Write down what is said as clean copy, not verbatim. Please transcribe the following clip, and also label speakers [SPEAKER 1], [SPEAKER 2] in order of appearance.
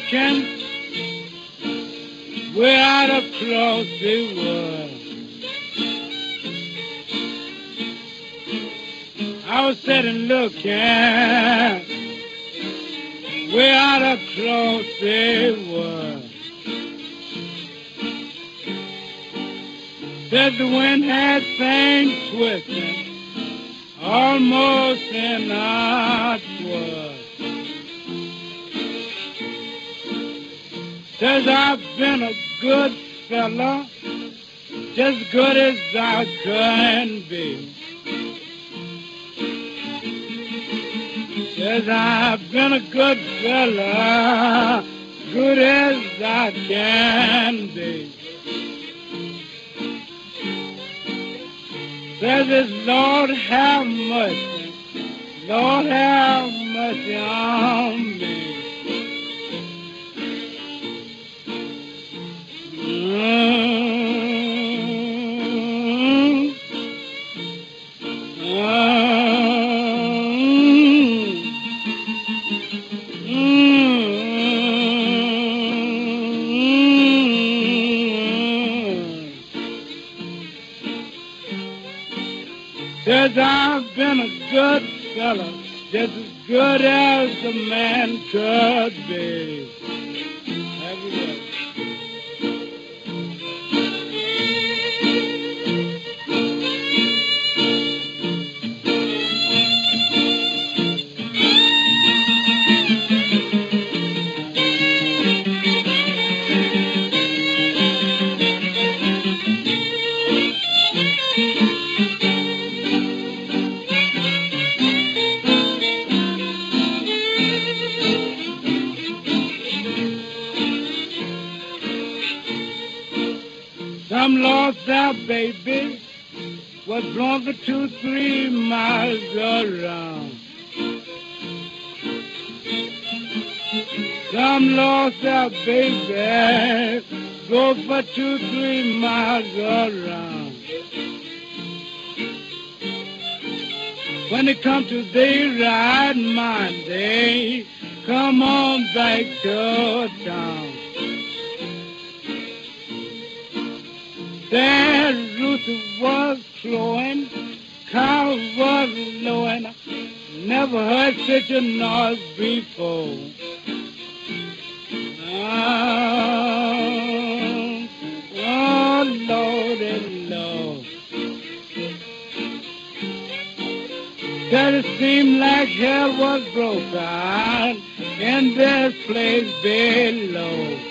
[SPEAKER 1] looking way out across the world. I was sitting looking way out across the world. Said the wind had things twisting almost in our world. Says I've been a good fella, just good as I can be. Says I've been a good fella, good as I can be. Says this Lord have mercy, Lord have mercy on me. Says I've been a good fella, just as good as a man could be. Have you read? Some lost their baby, was blown for 2-3 miles around. Some lost their baby, go for 2-3 miles around. When they come to their right mind, they come on back to town. Their roots was flowing, cow was lowing. Never heard such a noise before. Oh, Lordy, Lord. That it seemed like hell was broken in this place below.